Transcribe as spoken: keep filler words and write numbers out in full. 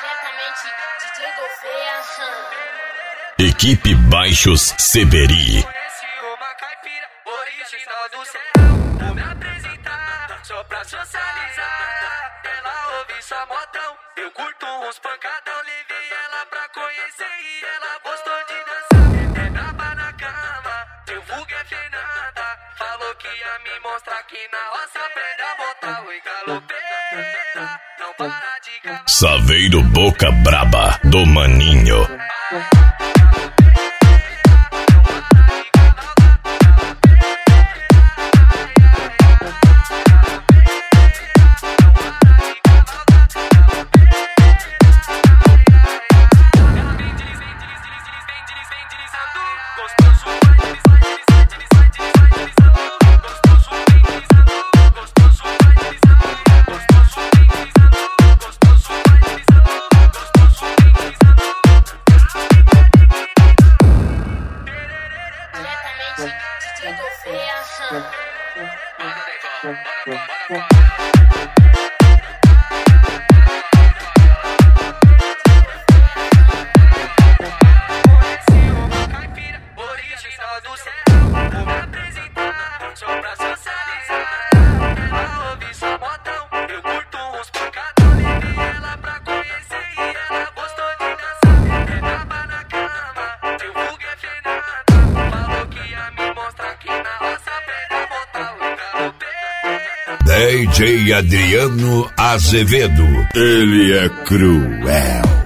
Diretamente D J Gouveia. Equipe Baixos Seberi. Uma caipira original do céu. Vou me apresentar só pra socializar. Ela ouve só modão. Eu curto uns pancadão. Levei ela pra conhecer e ela gostou de dançar. É braba na cama, seu vulgo é Fernanda. Falou que ia me mostrar que na roça aprende a botar. Oi, galopeira, não para de cavar. Saveiro Boca Braba do Maninho. D J Gouveia. Original do céu, vou me apresentar só pra socializar. Ela ouve só modão, eu curto uns pancadão. Levei ela pra conhecer e ela gostou de dançar. É braba na cama, seu vulgo é Fernanda. Falou que ia me mostrar que na roça aprende a botar o galopeira. D J Adriano Azevedo. Ele é cruel.